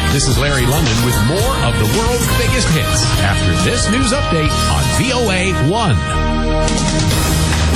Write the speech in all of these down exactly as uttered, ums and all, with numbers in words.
This is Larry London with more of the world's biggest hits after this news update on V O A one.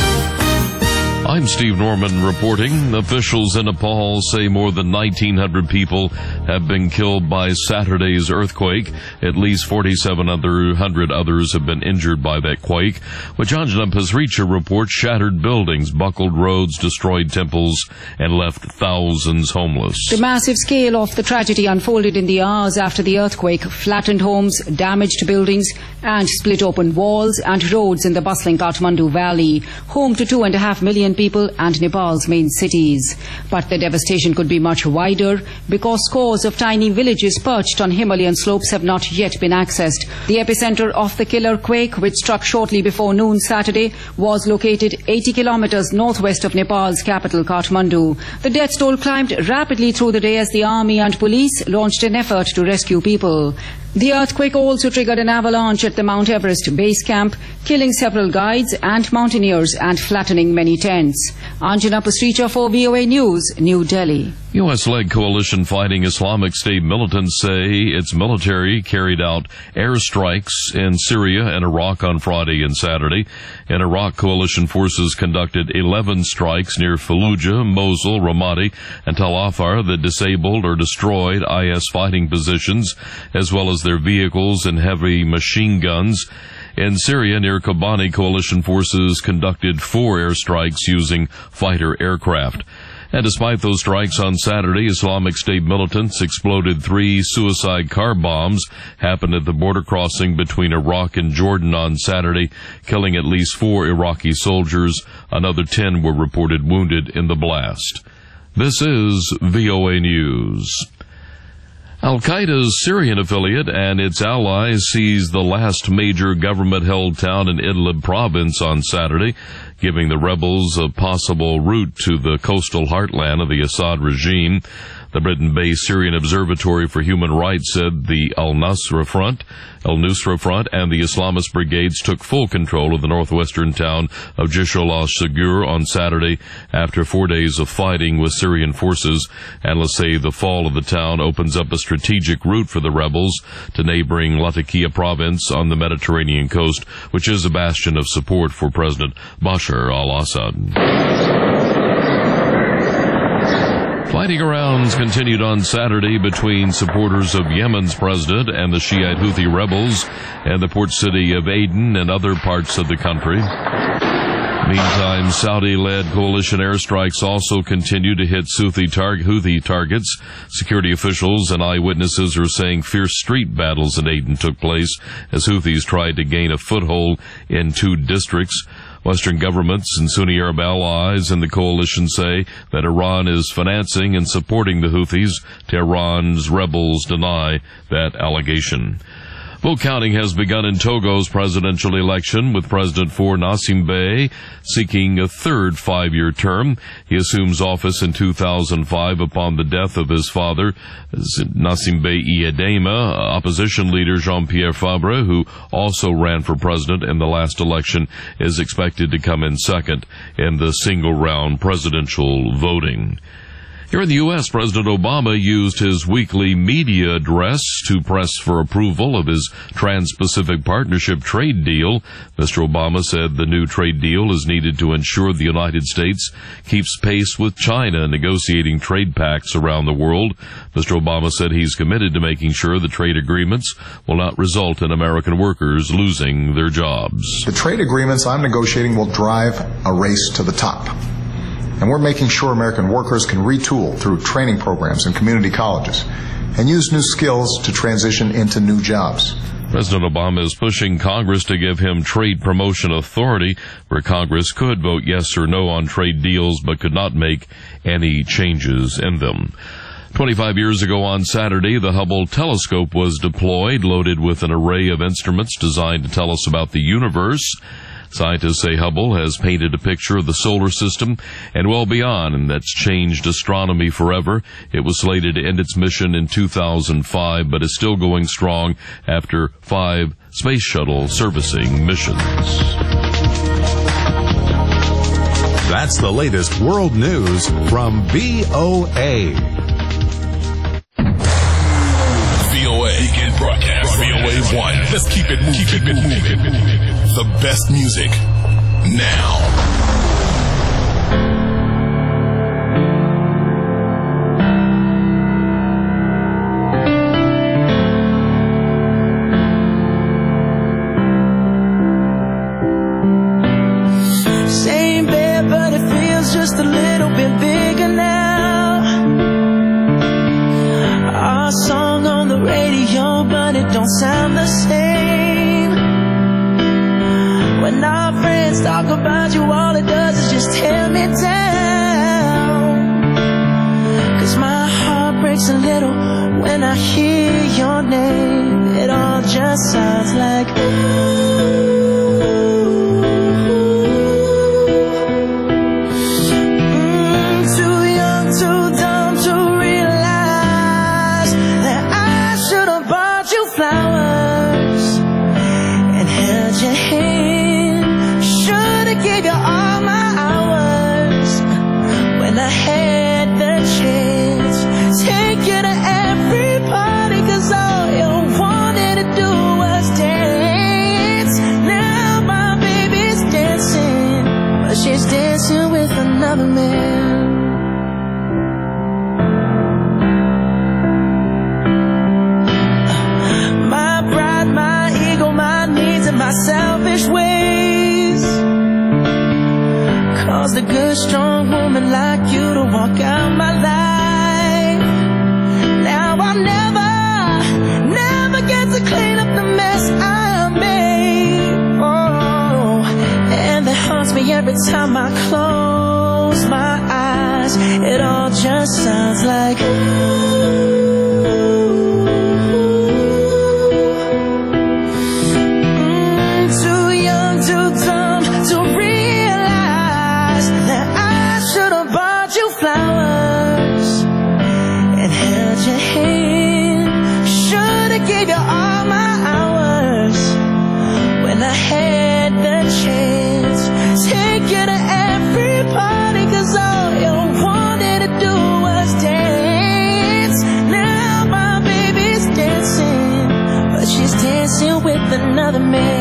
I'm Steve Norman reporting. Officials in Nepal say more than nineteen hundred people have been killed by Saturday's earthquake. At least forty-seven hundred others have been injured by that quake, which Anjana Pasricha reports shattered buildings, buckled roads, destroyed temples, and left thousands homeless. The massive scale of the tragedy unfolded in the hours after the earthquake, flattened homes, damaged buildings, and split open walls and roads in the bustling Kathmandu Valley, home to two and a half million people and Nepal's main cities. But the devastation could be much wider because scores of tiny villages perched on Himalayan slopes have not yet been accessed. The epicenter of the killer quake, which struck shortly before noon Saturday, was located eighty kilometers northwest of Nepal's capital, Kathmandu. The death toll climbed rapidly through the day as the army and police launched an effort to rescue people. The earthquake also triggered an avalanche at the Mount Everest base camp, killing several guides and mountaineers and flattening many tents. Anjana Pasricha for V O A News, New Delhi. U S-led coalition fighting Islamic State militants say its military carried out airstrikes in Syria and Iraq on Friday and Saturday. In Iraq, coalition forces conducted eleven strikes near Fallujah, Mosul, Ramadi, and Tal Afar that disabled or destroyed I S fighting positions, as well as their vehicles and heavy machine guns. In Syria, near Kobani, coalition forces conducted four airstrikes using fighter aircraft. And despite those strikes on Saturday, Islamic State militants exploded three suicide car bombs, happened at the border crossing between Iraq and Jordan on Saturday, killing at least four Iraqi soldiers. Another ten were reported wounded in the blast. This is V O A News. Al-Qaeda's Syrian affiliate and its allies seized the last major government-held town in Idlib province on Saturday, giving the rebels a possible route to the coastal heartland of the Assad regime. The Britain-based Syrian Observatory for Human Rights said the Al-Nusra Front, Al-Nusra Front and the Islamist brigades took full control of the northwestern town of Jishl al-Shagur on Saturday after four days of fighting with Syrian forces. Analysts say the fall of the town opens up a strategic route for the rebels to neighboring Latakia province on the Mediterranean coast, which is a bastion of support for President Bashar al-Assad. Fighting rounds continued on Saturday between supporters of Yemen's president and the Shiite Houthi rebels in the port city of Aden and other parts of the country. Meantime, Saudi-led coalition airstrikes also continue to hit Houthi, tar- Houthi targets. Security officials and eyewitnesses are saying fierce street battles in Aden took place as Houthis tried to gain a foothold in two districts. Western governments and Sunni Arab allies in the coalition say that Iran is financing and supporting the Houthis. Tehran's rebels deny that allegation. Vote counting has begun in Togo's presidential election, with President Faure Gnassingbe seeking a third five-year term. He assumes office in two thousand five upon the death of his father, Gnassingbe Eyadema. Opposition leader Jean-Pierre Fabre, who also ran for president in the last election, is expected to come in second in the single-round presidential voting. Here in the U S, President Obama used his weekly media address to press for approval of his Trans-Pacific Partnership trade deal. Mister Obama said the new trade deal is needed to ensure the United States keeps pace with China negotiating trade pacts around the world. Mister Obama said he's committed to making sure the trade agreements will not result in American workers losing their jobs. The trade agreements I'm negotiating will drive a race to the top. And we're making sure American workers can retool through training programs and community colleges and use new skills to transition into new jobs. President Obama is pushing Congress to give him trade promotion authority, where Congress could vote yes or no on trade deals but could not make any changes in them. Twenty-five years ago on Saturday, the Hubble telescope was deployed, loaded with an array of instruments designed to tell us about the universe. Scientists say Hubble has painted a picture of the solar system and well beyond, and that's changed astronomy forever. It was slated to end its mission in two thousand five, but is still going strong after five space shuttle servicing missions. That's the latest world news from V O A. broadcast. V O A one. Let's keep it moving. Keep it moving. The best music now. Just a little bit bigger now. Our song on the radio, but it don't sound the same. When our friends talk about you, all it does is just tear me down. Cause my heart breaks a little when I hear your name. It all just sounds like ooh. Flowers and held your hand. Should've gave you all my hours when I had the chance. Take you to every party, cause all you wanted to do was dance. Now my baby's dancing, but she's dancing with another man. My selfish ways caused a good strong woman like you to walk out my life. Now I'll never, never get to clean up the mess I made. Oh, and that haunts me every time I close my eyes. It all just sounds like ooh. Flowers and held your hand. Should've gave you all my hours when I had the chance. Take you to every party, cause all you wanted to do was dance. Now my baby's dancing, but she's dancing with another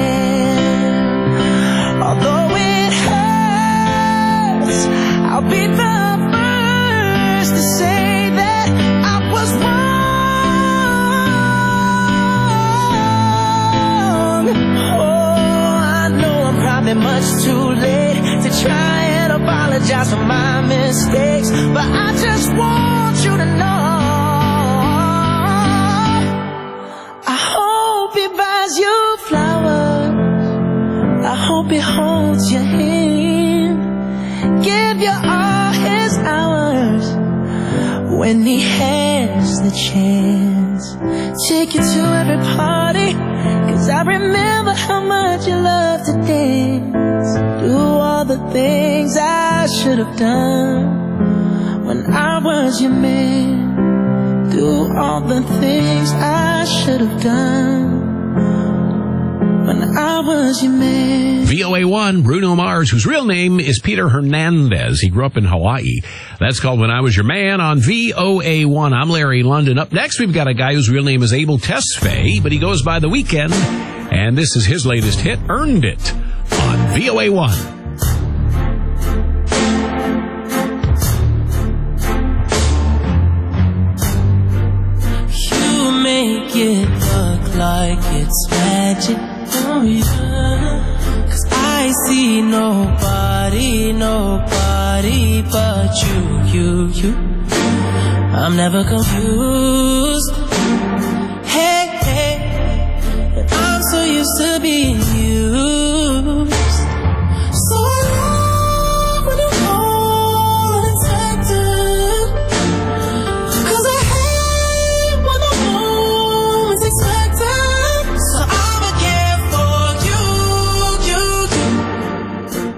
man. Although it hurts, I'll be the to say that I was wrong. Oh, I know I'm probably much too late to try and apologize for my mistakes, but I just want you to know I hope he buys you flowers. I hope he holds your hand, give you all his hours when he has the chance. Take you to every party, cause I remember how much you love to dance. Do all the things I should have done when I was your man. Do all the things I should have done when I was your man. V O A one, Bruno Mars, whose real name is Peter Hernandez. He grew up in Hawaii. That's called When I Was Your Man on V O A one. I'm Larry London. Up next, we've got a guy whose real name is Abel Tesfaye, but he goes by The Weeknd. And this is his latest hit, Earned It, on V O A one. You make it look like it's magic. Oh yeah, cause I see nobody, nobody but you, you, you. I'm never confused. Hey, hey, and I'm so used to being used. So I love when you call unexpected, cause I hate when the moment's expected. So I'ma care for you, you, you.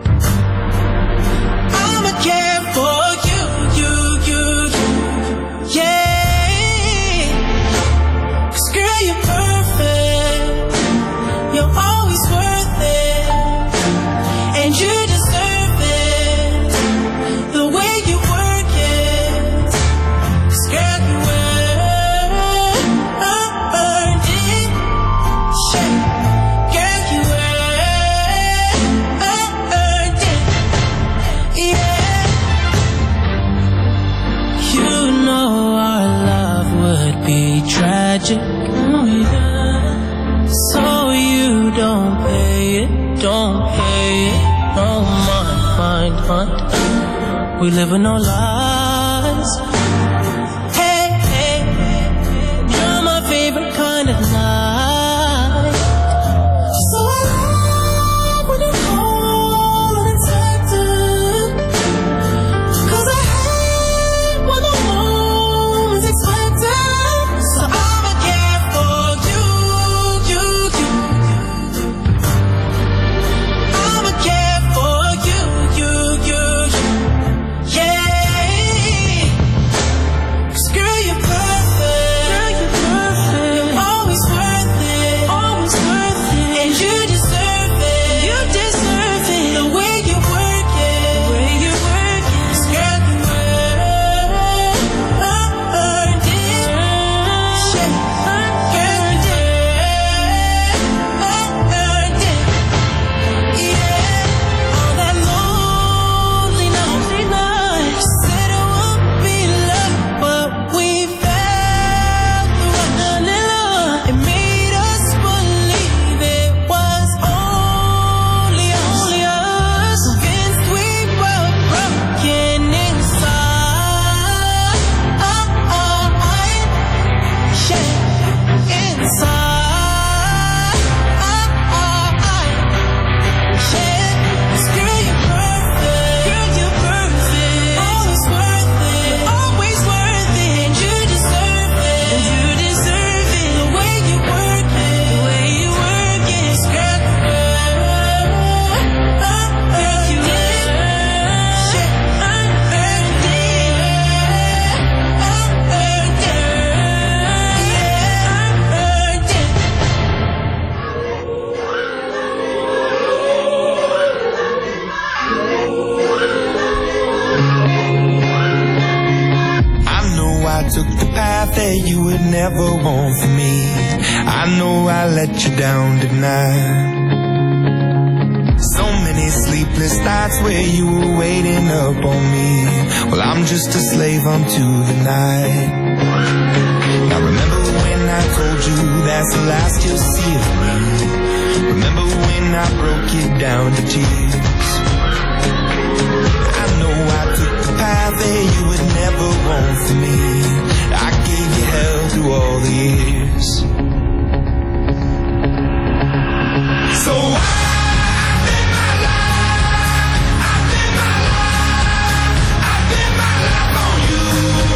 I'ma care for you, you, you, you. Yeah, cause girl you're perfect, you're always worth it. we living our lives. Hey, hey, you're my favorite kind of night. So I love when you call unexpected, 'cause I hate when the moment's expected. So I'ma care for you, you, you. I'ma care for you, you, you, you. Yeah. 'Cause girl, you're perfect. Girl, you're perfect. You're always worth it. Always worth it. And you deserve it. You deserve it. The way you work it. The way you work it. 'Cause girl, you earned it. Shit. Earned it. Earned it. Yeah. All that lonely, lonely night. Said it won't be love, but we felt the rush. It made us believe it was only, only us. Convinced we were broken inside. Oh, oh, yeah. Inside. Oh, oh, yeah. 'Cause girl, you're perfect. Girl, you're perfect. Always worth it. You're always worth it. And you deserve it. And you deserve it. The way you work it. The way you work it. 'Cause girl, you earned Girl, you did. Shit. Earned it. Earned it. Yeah. Earned it. I know I took the path that you would never want for me. I know I let you down tonight. So many sleepless nights where you were waiting up on me. Well, I'm just a slave unto the night. Now remember when I told you that's the last you'll see of me. Remember when I broke it down to tears. I know I took the path that you would never want for me. I gave you hell through all the years. So I live my life, I live my life, I live my life on you.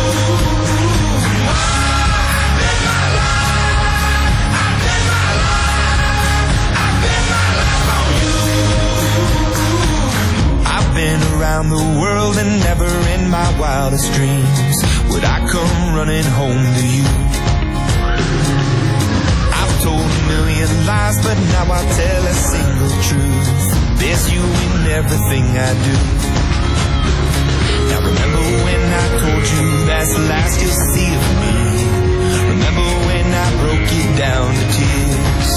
I live my life, I live my life, I live my life on you. I've been around the world and never in my wildest dreams would I come running home to you. I've told a million lies, but now I tell a single truth. There's you in everything I do. Now remember when I told you that's the last you'll see of me. Remember when I broke it down to tears.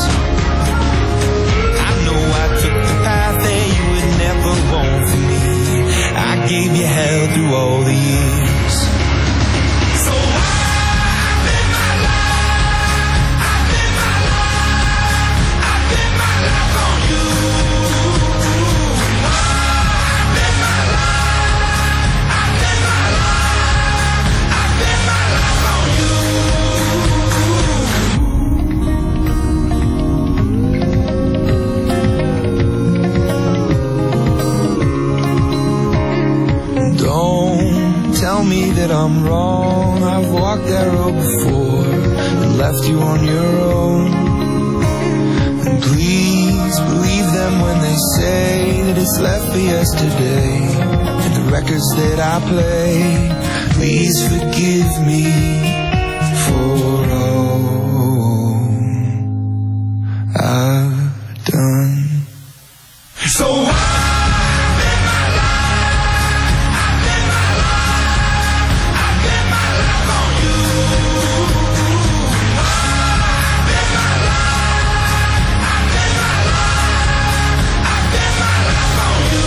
I know I took the path that you would never want for me. I gave you hell through all the years. So I live my life, I live my life, I live my life on you. I live my life, I live my life, I live my life on you. Don't tell me that I'm wrong. I've walked that road before and left you on your own. And please believe them when they say that it's left for yesterday. And the records that I play, please forgive me for all I've done. So I live my life, I live my life, I live my life on you. I live my life, I live my life, I live my life on you.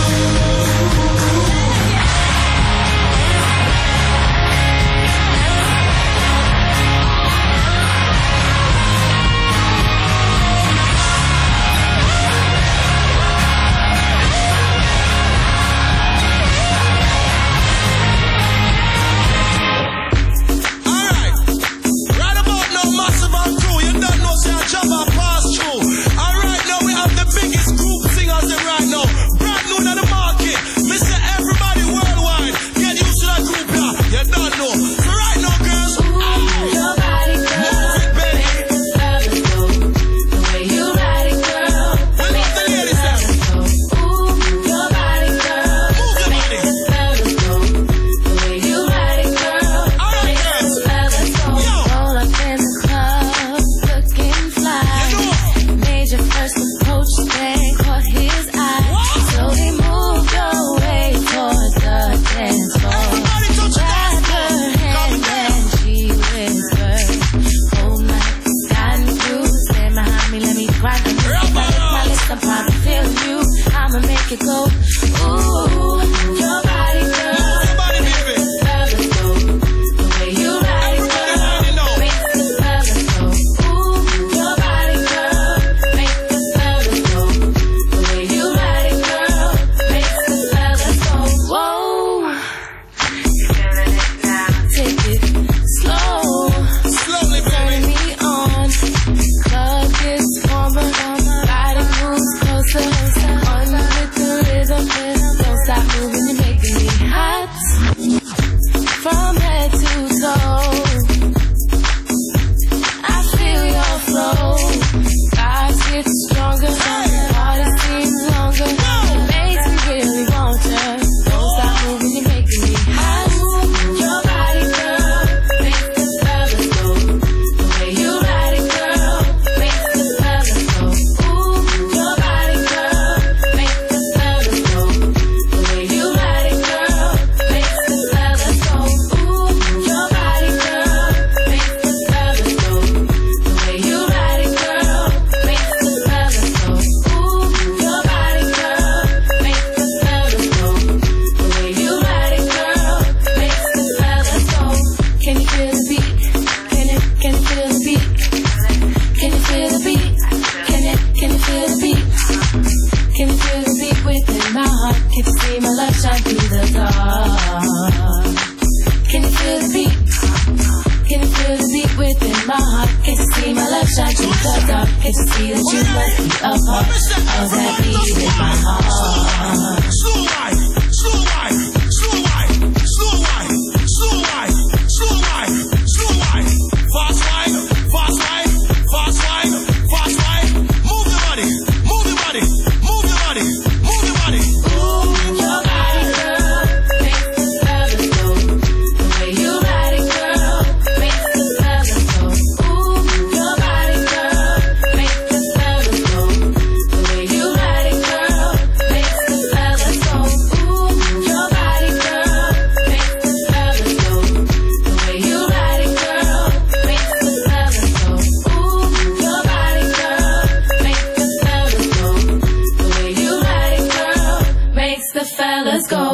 in my heart. Can't you see my love shine through the dark? Can't you see that you must be a part of that beat in my heart? Slow wine, slow wine, slow wine, slow wine, slow wine, slow wine, slow wine, fast wine, fast wine, fast wine, fast wine. Move your body, move your body, move your body, move your body. Ooh, your body, girl, makes the fellas go. The way you ride it, girl, makes the fellas go. Ooh, your body, girl, makes the fellas go. The way you ride it, girl, makes the fellas go. Ooh, your body, girl, makes the fellas go. The way you ride it, girl, makes the fellas go. Ooh, your body, girl, makes the fellas go. The way you ride it, girl, makes the fellas go.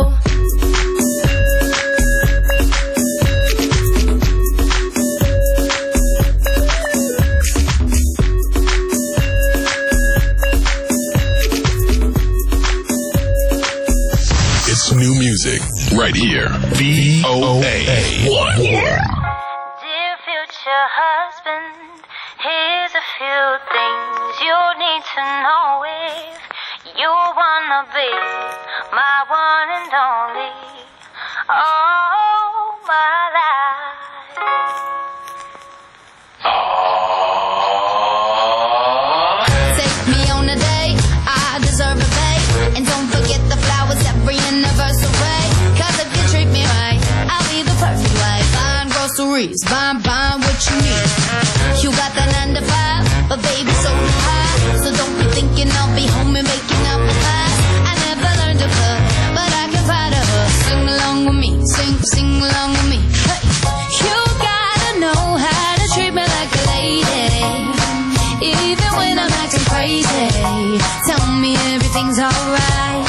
It's new music right here. V O A one. Dear future husband, here's a few things you need to know if you wanna be my one and only. Oh, my life. Take me on a date, I deserve a date. And don't forget the flowers every anniversary. Cause if you treat me right, I'll be the perfect wife. Buying groceries, buying, buying what you need. You got that nine to five, but baby so do I. So don't be thinking I'll be home and making up the pie. I never learned to cook, but I can find a hook. Sing along with me, sing, sing along with me. Hey. You gotta know how to treat me like a lady, even when I'm acting crazy. Tell me everything's alright.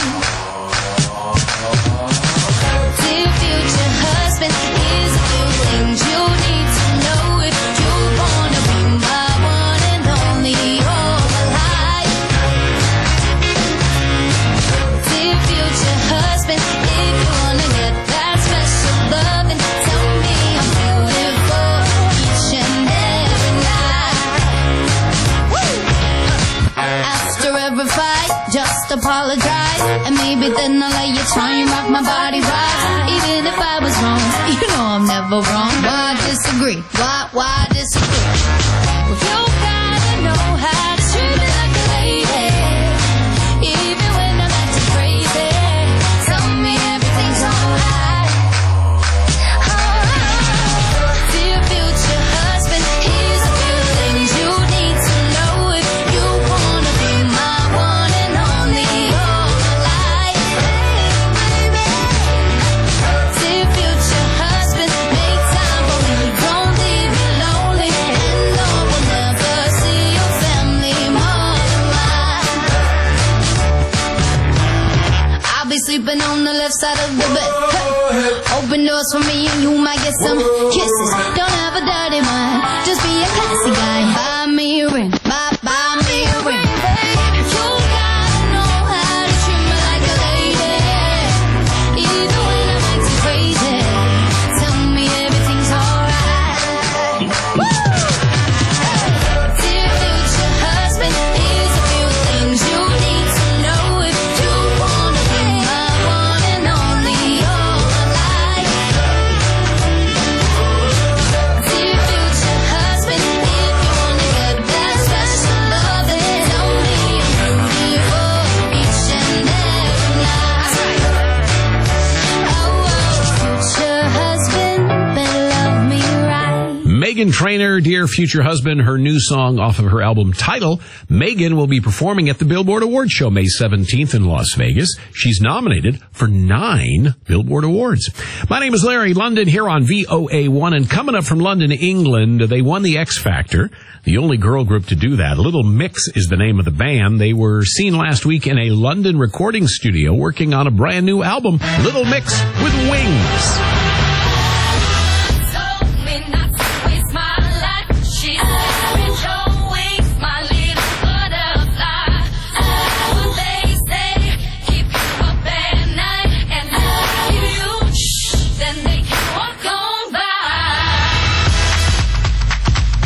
Dear future husband, here's a few things you need to know if you wanna be my one and only all my life. Dear future husband, if you wanna get that special loving, tell me I'm beautiful each and every night. After every fight, just apologize, and maybe then I'll let you try and rock my body right. Even if I was wrong, you know I'm never wrong. Why disagree? Why, why disagree? Well, you gotta know how to treat me like a lady, even when I'm acting crazy. Tell me everything's alright. Alright. Dear future husband, here's a few things you need to know if you wanna be my one and only all my life. Dear future husband, make time for me, don't leave me lonely. And no one never see your family more than mine. I'll be sleeping on the left side of the bed. Hey. Open doors for me and you might get some kisses. Don't have a dirty mind, just be a classy guy. Buy me a ring, buy, buy me a ring. You gotta know how to treat me like a lady, even when I'm acting crazy. Tell me everything's alright. Dear future husband, here's a few things you need to know if you wanna be my one and only all my life. Dear future husband, if you wanna get that special loving, tell me I'm beautiful each and every night. Oh, oh, future husband, better love me right. Meghan Trainor, Dear Future Husband, her new song off of her album Tidal. Meghan will be performing at the Billboard Awards show May seventeenth in Las Vegas. She's nominated for nine Billboard Awards. My name is Larry London here on V O A one, and coming up from London, England, they won the X Factor, the only girl group to do that. Little Mix is the name of the band. They were seen last week in a London recording studio working on a brand new album, Little Mix with Wings. Told me not to waste my life. She said, "With your wings, my little butterfly." What they say, keep you up at night, and if you shh, then they can walk on by.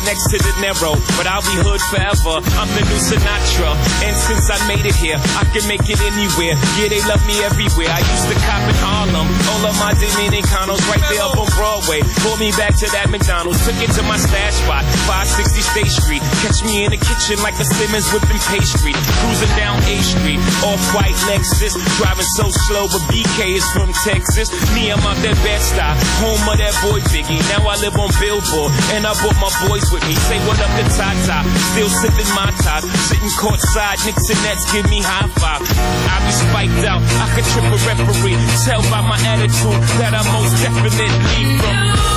next to the narrow, but I'll be hood forever. I'm the new Sinatra, and since I made it here, I can make it anywhere. Yeah, they love me everywhere. I used to cop in Harlem, all of my Dominicanos right there up on Broadway. Pulled me back to that McDonald's, took it to my stash spot, five sixty State Street. Catch me in the kitchen like the Simmons whipping pastry. Cruising down A Street, off-white Lexus, driving so slow, but B K is from Texas. Me, I'm out that Bed-Stuy, home of that boy Biggie. Now I live on Billboard, and I brought my boys with me. Say what up to Tata, still sipping my top, sitting courtside, Knicks and Nets give me high five. I be spiked out, I could trip a referee. Tell by my attitude that I'm most definitely from.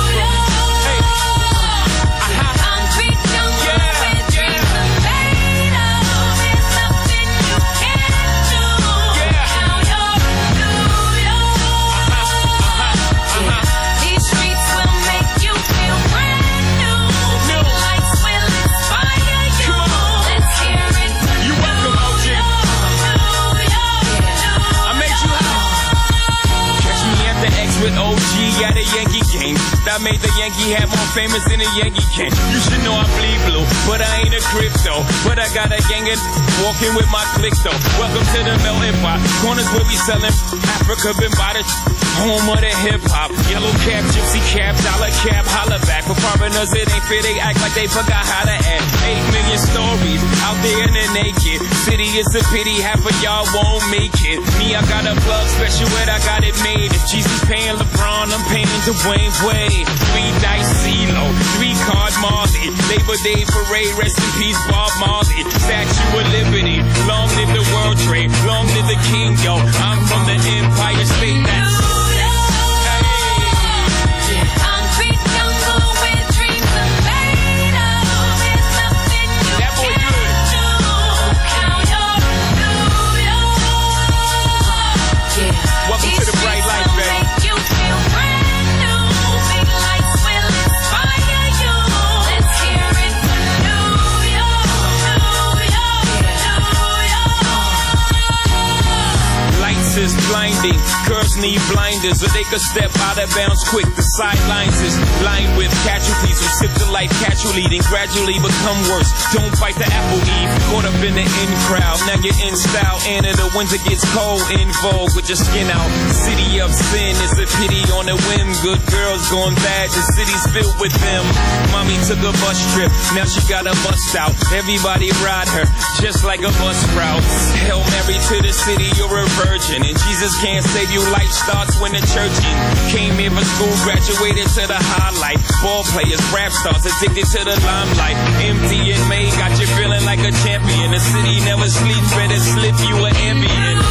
With O G at a Yankee game, I made the Yankee hat more famous than a Yankee can. You should know I bleed blue, but I ain't a crypto. But I got a gang of walking with my click though. Welcome to the melting pot. Corners where we selling Africa been by the home of the hip hop. Yellow cap, gypsy cap, dollar cap, holla back. For foreigners it ain't fair, they act like they forgot how to act. Eight million stories out there in the naked city. It's a pity half of y'all won't make it. Me, I got a plug special where I got it made. If Jesus paying LeBron, I'm paying Dwayne Wade. Three dice CeeLo, three card Marley. Labor Day parade, rest in peace Bob Marley. Statue of Liberty, long live the World Trade, long live the King, yo. I'm from the Empire State. That's is blinding. Girls need blinders, or they could step out of bounds quick. The sidelines is lined with casualties who sip the life casually, then gradually become worse. Don't bite the apple, Eve. Caught up in the in crowd, now you're in style. And in the winter gets cold, in vogue with your skin out. City of sin is a pity on a whim. Good girls going bad, the city's filled with them. Mommy took a bus trip, now she got a bust out. Everybody ride her, just like a bus route. Hail Mary to the city, you're a virgin. And Jesus can't save you, life starts when the church in. Came here for school, graduated to the highlight. Ball players, rap stars, addicted to the limelight. Empty and May got you feeling like a champion. The city never sleeps, better slip you an ambient.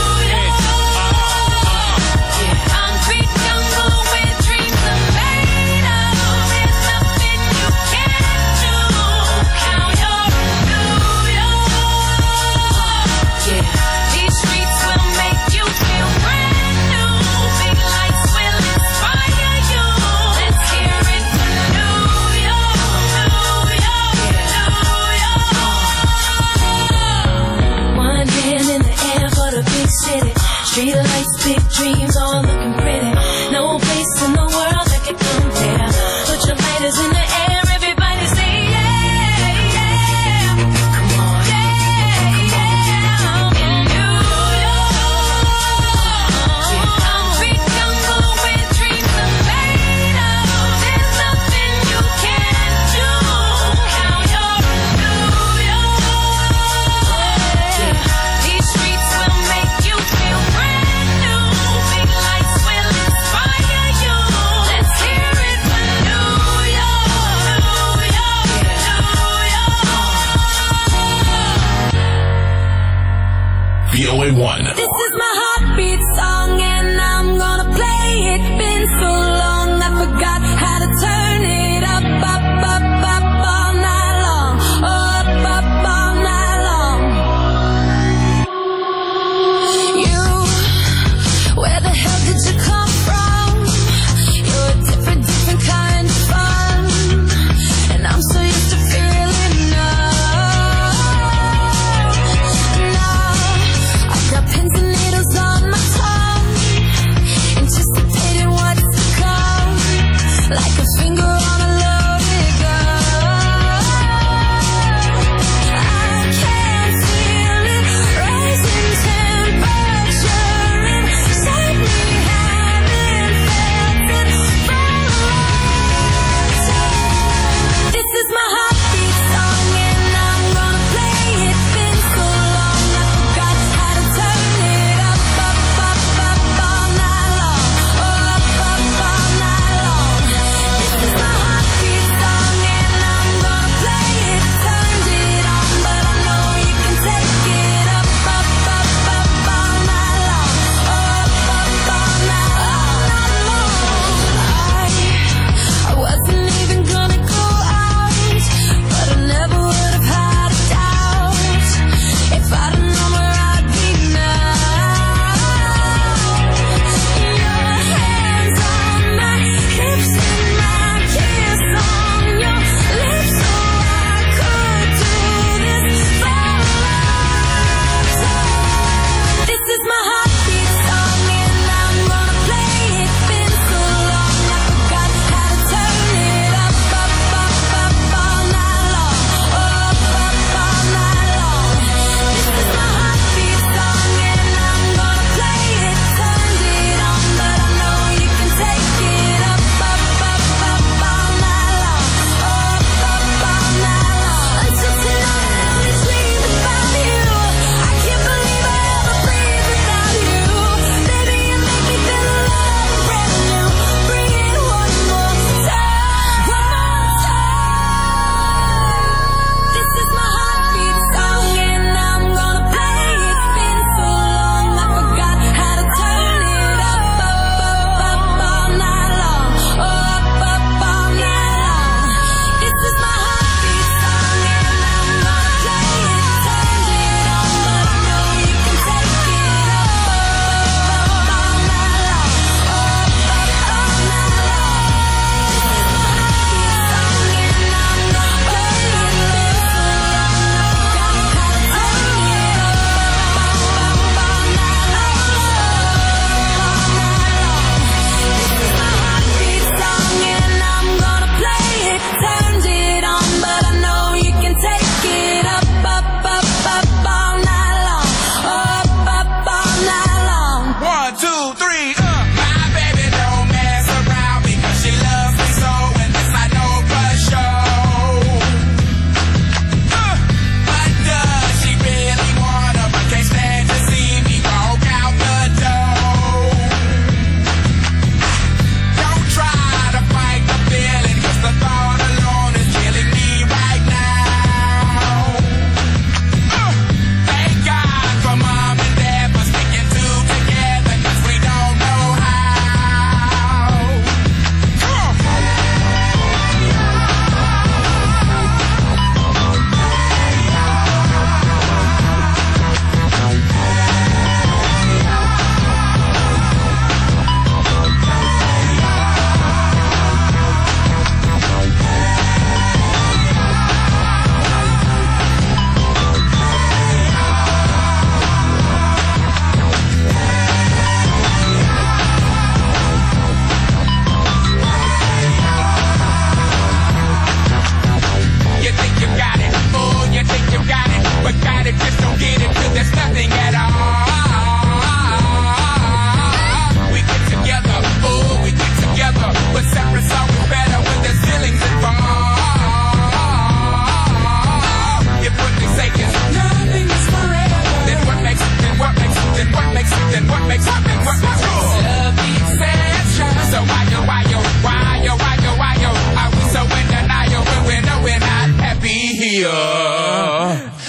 Street lights, big dreams, all looking pretty. No place in the world that can compare. Put your lighters in the air, everybody say yeah, yeah. Come on, yeah, yeah. In New York, concrete jungle where dreams are made of. There's nothing you can't do. Count your New York. These streets will make you feel brand. V O A one. This is my heartbeat song and I'm gonna play it. Been so long I forgot how to turn it up, up, up, up all night long. Up, up all night long. You, where the hell did you come from? You're a different, different kind of fun. And I'm so used to feeling numb. Now I've got pins and needles on my tongue.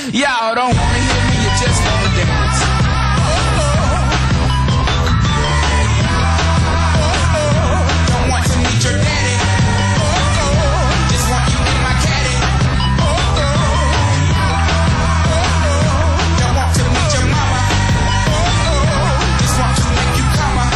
Y'all don't wanna hear me, you just wanna dance. Don't want to meet your daddy. Just want you in my caddy. Don't want to meet your mama. Just want to make you come. I'm,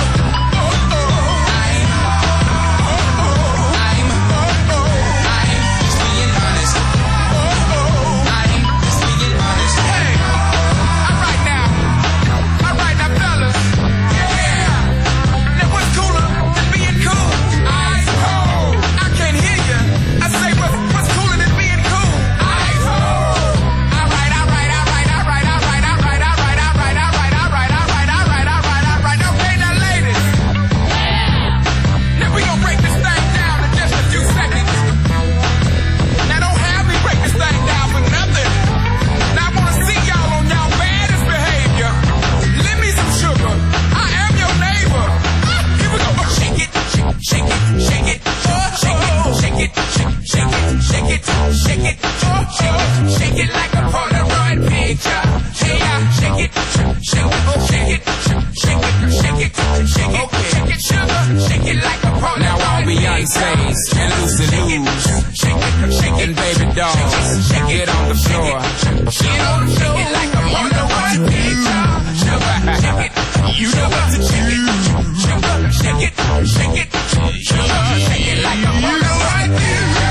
I'm, I'm just being honest. I'm just being honest. Hey, alright now, alright now, fellas. Yeah, now what's cooler than being cool? Ice cold. I can't hear you. I say what, what's cooler than being cool? Ice cold. Alright, alright, alright, alright, alright, alright, alright, alright, alright, alright, alright, alright, alright, alright. Okay, now ladies. Now we gonna break this thing down in just a few seconds. Now don't have me break this thing down for nothing. Now I wanna see y'all on y'all baddest behavior. Lend me some sugar. I am your neighbor. Here we go. Oh, shake it, shake, shake it, shake it, shake it, shake it, shake it, shake it, shake it, shake it, shake it like a Polaroid picture. Hey, yeah, shake it, shake it, shake it, shake it, shake it, shake it, shake it, sugar, shake it like a Polaroid. Now all Beyonce's and Lucy Lou's, shake it, shake it, baby dolls, get on the floor, get on the floor like a Polaroid picture. Sugar, shake it, you know what to shake it, sugar, shake it, shake it, sugar, shake it like a Polaroid picture.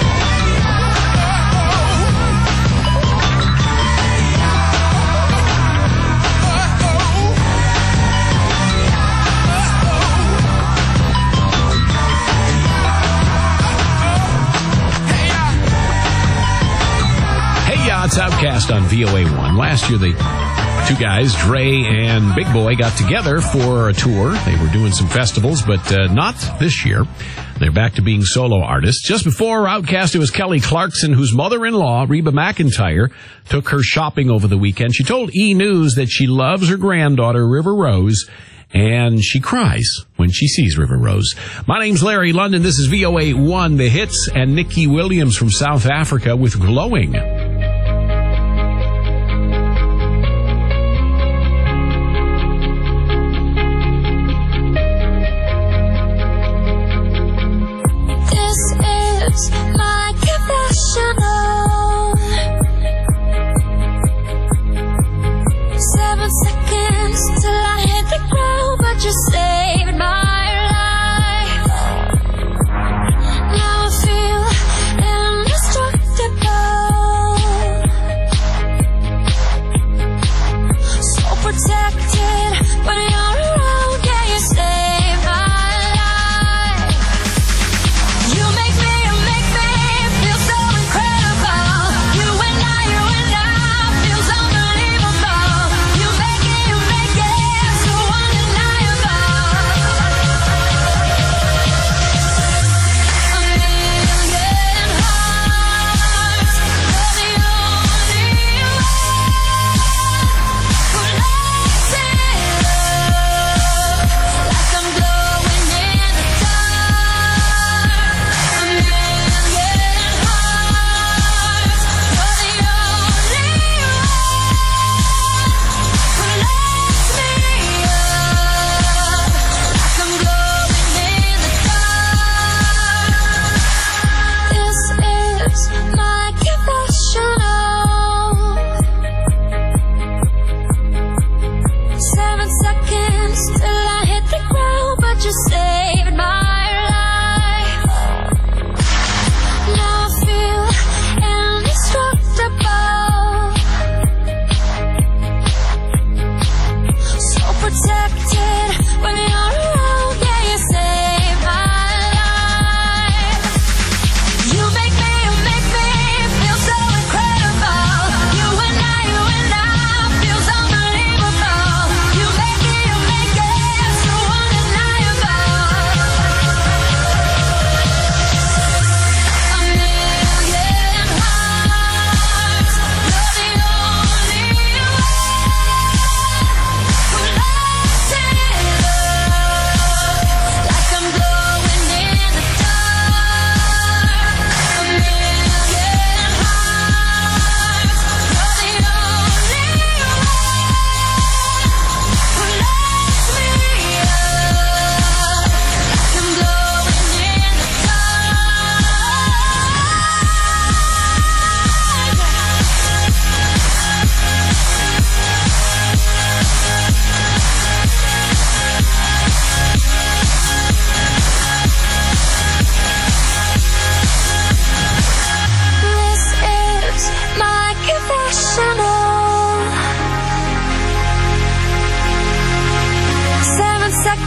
Hey, uh, it's Outcast on V O A one. Last year, the two guys, Dre and Big Boy, got together for a tour. They were doing some festivals, but uh, not this year. They're back to being solo artists. Just before Outcast, it was Kelly Clarkson, whose mother-in-law, Reba McEntire, took her shopping over the weekend. She told E! News that she loves her granddaughter, River Rose, and she cries when she sees River Rose. My name's Larry London. This is V O A one, The Hits, and Nikki Williams from South Africa with Glowing. This is my confessional. Seven seconds till I hit the ground, but you saved my life. Now I feel indestructible.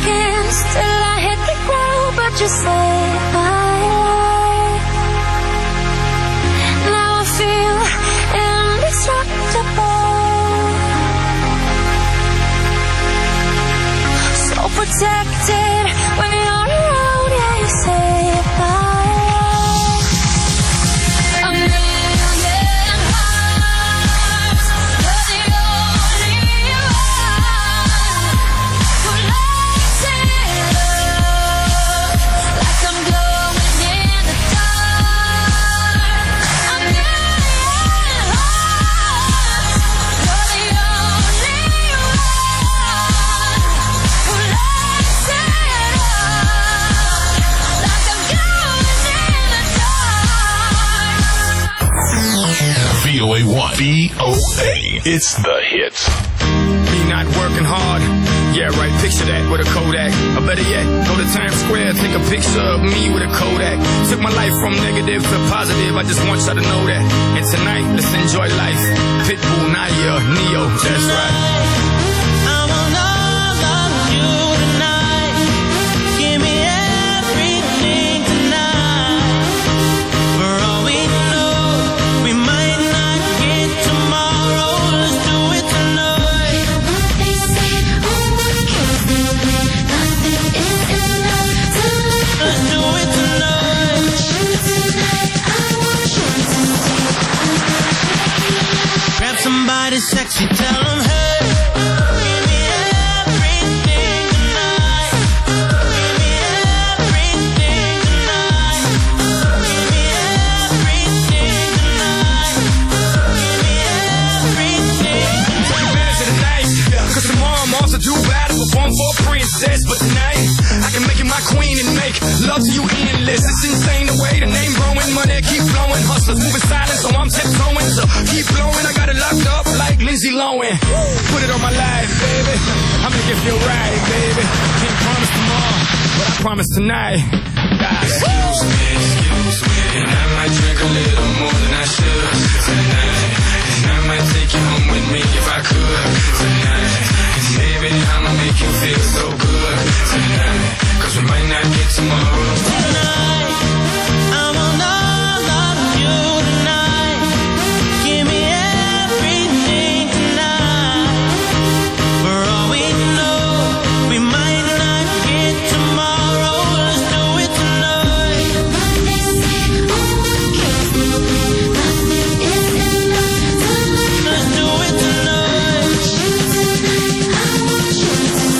seconds till I hit the ground, but you say bye. Now I feel indestructible, so protected when you're around. Yeah, you say bye. A million hearts, you're the only one who lights it up like I'm glowing in the dark. A million hearts, you're the only one who lights it up like I'm glowing in the dark. V O A one. V O A. It's the hits. Me not working hard. Yeah, right, picture that with a Kodak. Or better yet, go to Times Square, take a picture of me with a Kodak. Took my life from negative to positive, I just want y'all to know that. And tonight, let's enjoy life. Pitbull, Naya, Neo, that's right. I want all of you tonight. Give me everything tonight. For all we know, we might not get tomorrow. Let's do it tonight. They say, oh my God, nothing is enough tonight. Let's do it tonight. Tonight, I want you to Grab somebody sexy, tell them, hey, give me everything tonight. Give me everything tonight. Give me everything tonight. Give me everything. Take advantage of the night, cause tomorrow I'm also due battle perform for a princess. But tonight, I can make you my queen and make love to you endless. It's insane the way the name growing, money keep flowing. Hustlers moving silent, so I'm tiptoeing. So keep blowing, I got it locked up like Lindsay Lohan. Put it on my life, baby. I'm gonna give you a ride, baby. Can't promise tomorrow, but I promise tonight. God. Excuse me, excuse me, and I might drink a little more than I should tonight. And I might take you home with me if I could tonight. And baby, I'ma make you feel so good tonight. Cause we might not get tomorrow. Tonight, I want all of you tonight. Give me everything tonight. For all we know, we might not get tomorrow. Let's do it tonight. They say, oh my God, nothing is enough tonight. Let's do it tonight. Tonight, I want you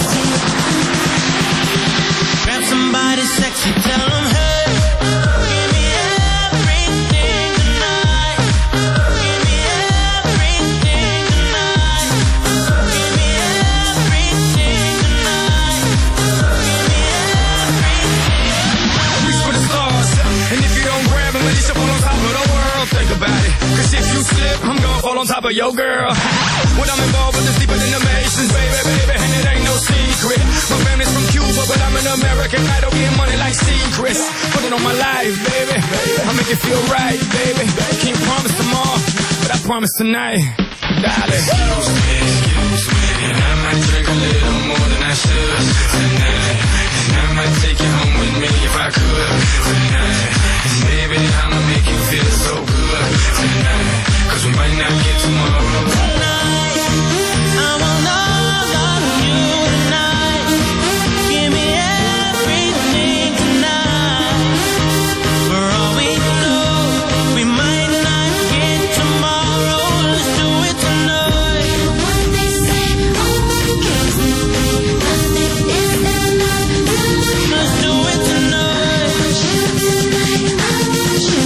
to Grab somebody sexy, tell them, hey, give me everything tonight. Give me everything tonight. Give me everything tonight. Give me everything. Reach for the stars, and if you don't grab them, you should fall on top of the world. Think about it, cause if you slip, I'm gonna fall on top of your girl. When I'm involved with this deeper than the Masons, baby, baby, and it ain't no secret. My family's from Cuba, but I'm an American idol, getting money like secrets. Put it on my life, baby, I'll make it feel right, baby. Can't promise tomorrow, but I promise tonight, darling. Excuse me, excuse me, and I might drink a little more than I should tonight. And I might take you home with me if I could tonight. And baby, I'ma make you feel so good tonight. Cause we might not get tomorrow. Tonight, I want all of you tonight. Give me everything tonight. For all we know, we might not get tomorrow. Let's do it tonight. They say, oh my God, nothing is enough tonight. Let's do it tonight. Tonight, I want you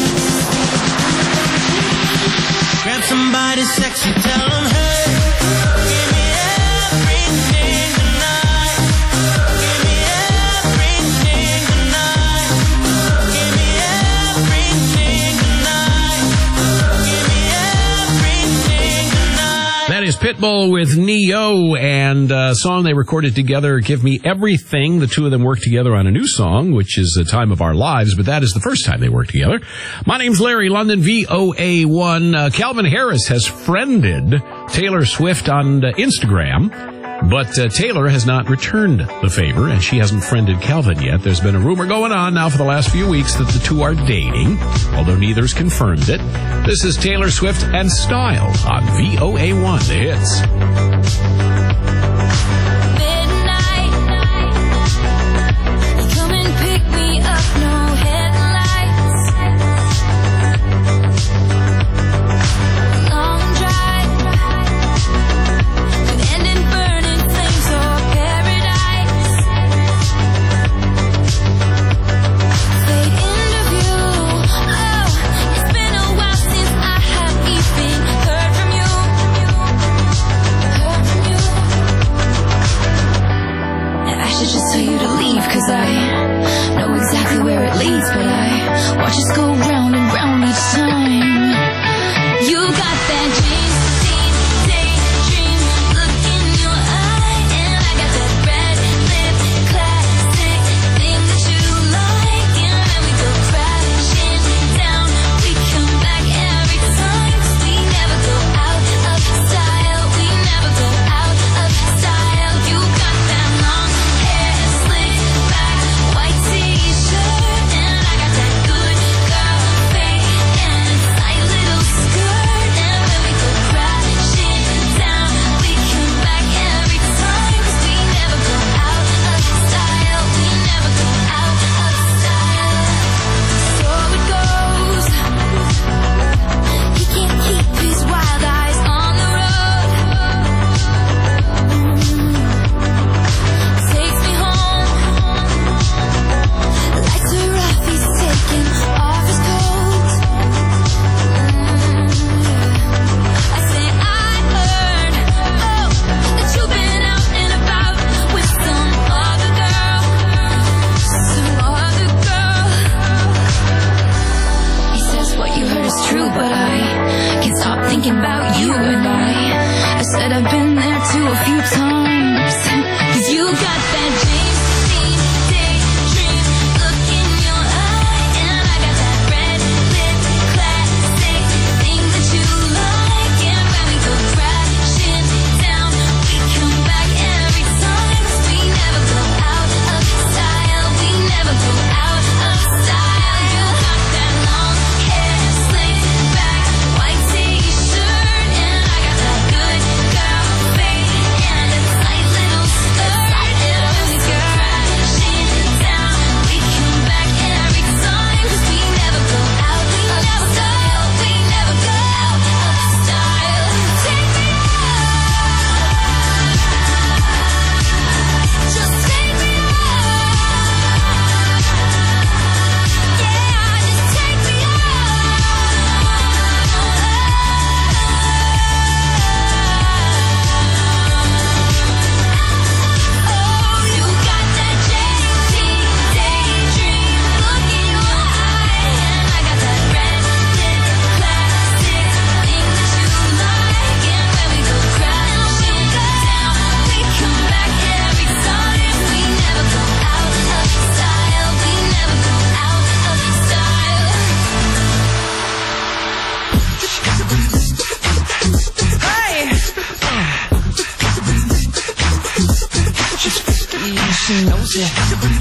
Grab somebody sexy, tell them, hey, give me everything tonight. Give me everything tonight. Give me everything tonight. Give me everything tonight. That is Pitbull with Neo and a song they recorded together, Give Me Everything. The two of them worked together on a new song, which is The Time of Our Lives, but that is the first time they worked together. My name's Larry London, V O A one. Uh, Calvin Harris has friended Taylor Swift on uh, Instagram. But uh, Taylor has not returned the favor, and she hasn't friended Calvin yet. There's been a rumor going on now for the last few weeks that the two are dating, although neither's confirmed it. This is Taylor Swift and Style on V O A one, the hits. She knows it.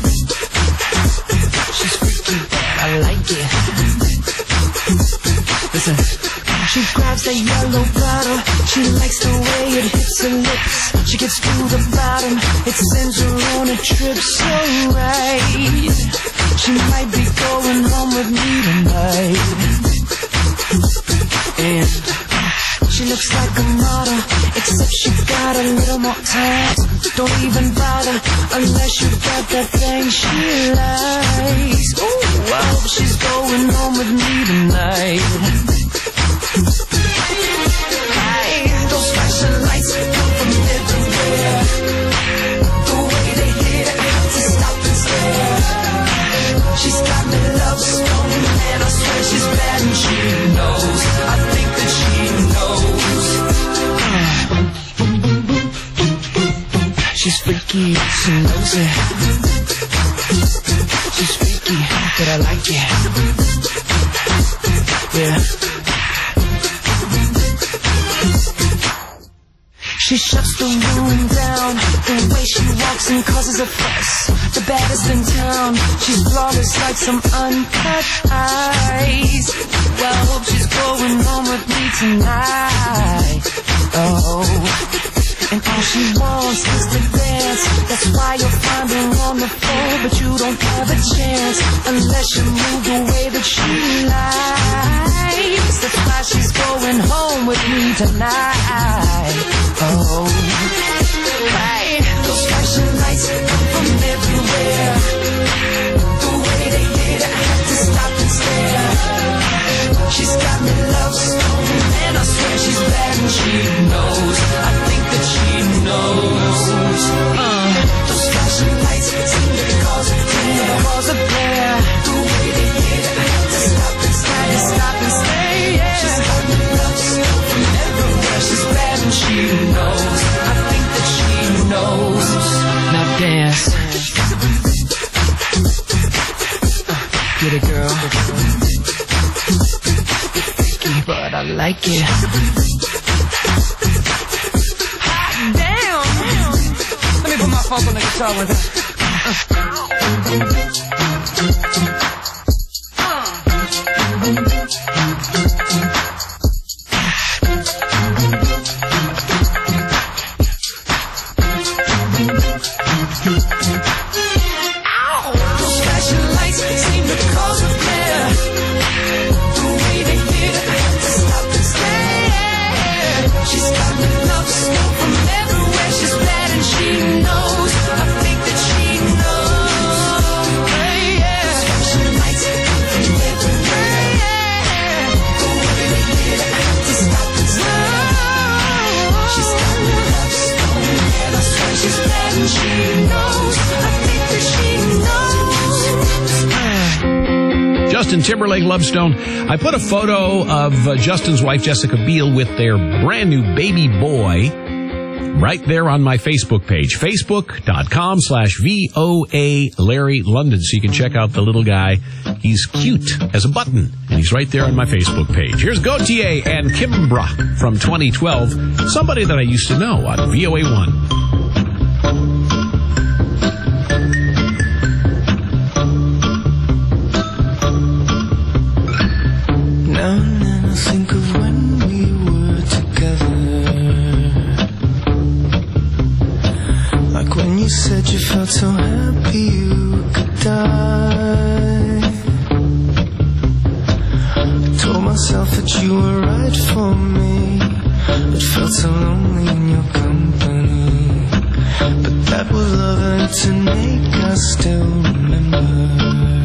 She's freaky, I like it. Listen. She grabs that yellow bottle. She likes the way it hits her lips. She gets to the bottom. It sends her on a trip so right. She might be going home with me tonight. And she looks like a model, except she got a little more time. Don't even bother unless you got that thing she likes. Ooh, I hope she's going home with me tonight. Hey, those flashing lights come from everywhere. The way they hit it, I have to stop and stare. She's got me love stone, and I swear she's bad and she knows. I think that she knows. She's freaky, she knows it. She's freaky, but I like it. Yeah. She shuts the room down. The way she walks and causes a fuss. The baddest in town. She's flawless like some uncut ice. Well, I hope she's going home with me tonight. Oh, and all she wants is to dance. That's why you'll find her on the floor, but you don't have a chance unless you move the way that she likes. That's why she's going home with me tonight. Oh, hey, those flashing lights come from everywhere. The way they hit, I have to stop and stare. She's got me love stone, and I swear she's bad and she knows. I think that she knows. Uh, those flashing lights seem to cause a glare. Cause a glare. The way they hit, I have to stop and stare. Stop and stay. Yeah. She's got me love stone from everywhere. She's bad and she knows. I think that she knows. Now dance. Uh, get it, girl. But I like it. Hot damn! Let me put my funk on the guitar with her. Ow! Those flashing lights seem to cause a flare. The way they hit, I have to stop and stare. She's got me love stone from everywhere. She's bad and she knows. I think that she knows. Yeah. Those flashing lights from everywhere. Yeah. The way they hit, I have to stop and stare. She's got me love stone, and I swear she's bad and she knows. I think that she knows. Justin Timberlake, Love Stone. I put a photo of uh, Justin's wife, Jessica Biel, with their brand new baby boy right there on my Facebook page, facebook.com slash VOA Larry London. So you can check out the little guy. He's cute as a button, and he's right there on my Facebook page. Here's Gautier and Kimbra from twenty twelve, somebody that I used to know on V O A one. Now and then I think of when we were together, like when you said you felt so happy you could die. I told myself that you were right for me, but felt so lonely in your company. But that was love, and to make us still remember.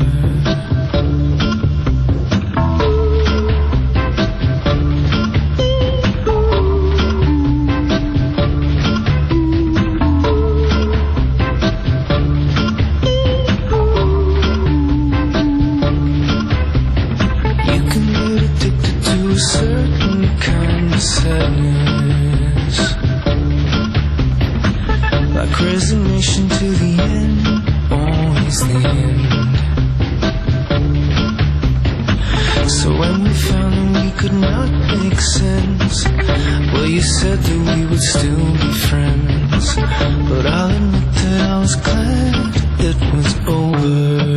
Resignation to the end, always the end. So when we found that we could not make sense, well, you said that we would still be friends. But I'll admit that I was glad it was over.